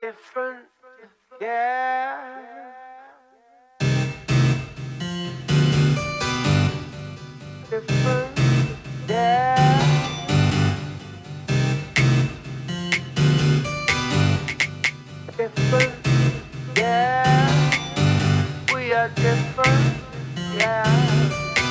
Different, yeah. Different, yeah. Different, yeah. We are different, yeah.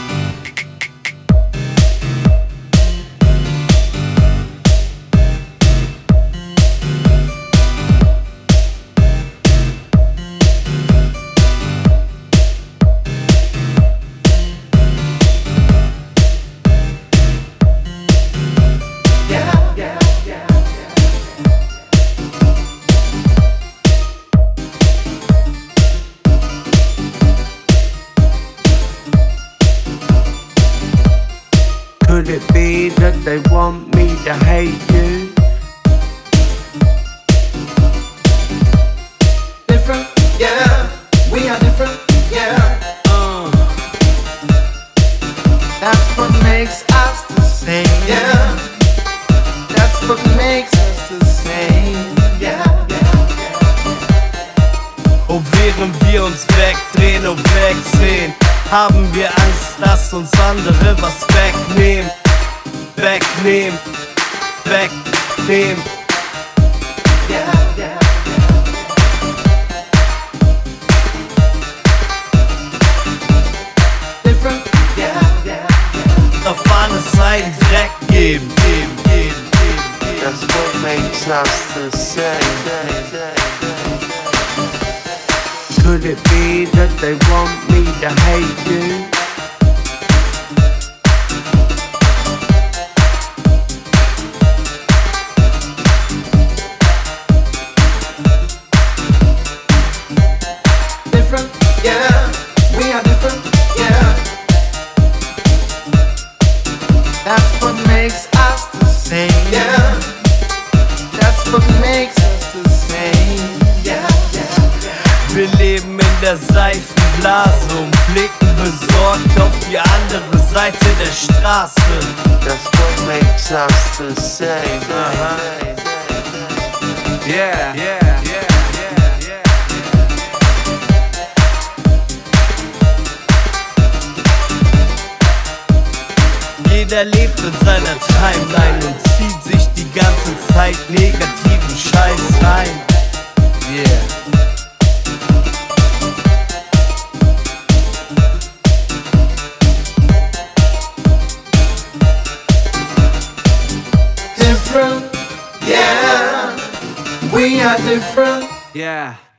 Could it be that they want me to hate you? Different, yeah. We are different, yeah. That's what makes us the same. Yeah. That's what makes us the same. Yeah. Und während wir uns wegdrehen und wegsehen, haben wir Angst, dass uns andere was wegnehmen. Wegnehmen, wegnehmen. Yeah. Different, yeah. Auf alles einen Dreck geben. That's what makes us the same. Could it be that they want me to hate you? Different, yeah. We are different, yeah. That's what makes us the same. Yeah. That's what makes us the same. Yeah. Wir leben in der Seifenblase und blicken besorgt auf die andere Seite der Straße. That's what makes us the same. Yeah. Jeder lebt in seiner Timeline und zieht sich die ganze Zeit negativen Scheiß rein. Yeah. Different, yeah. We are different. Yeah.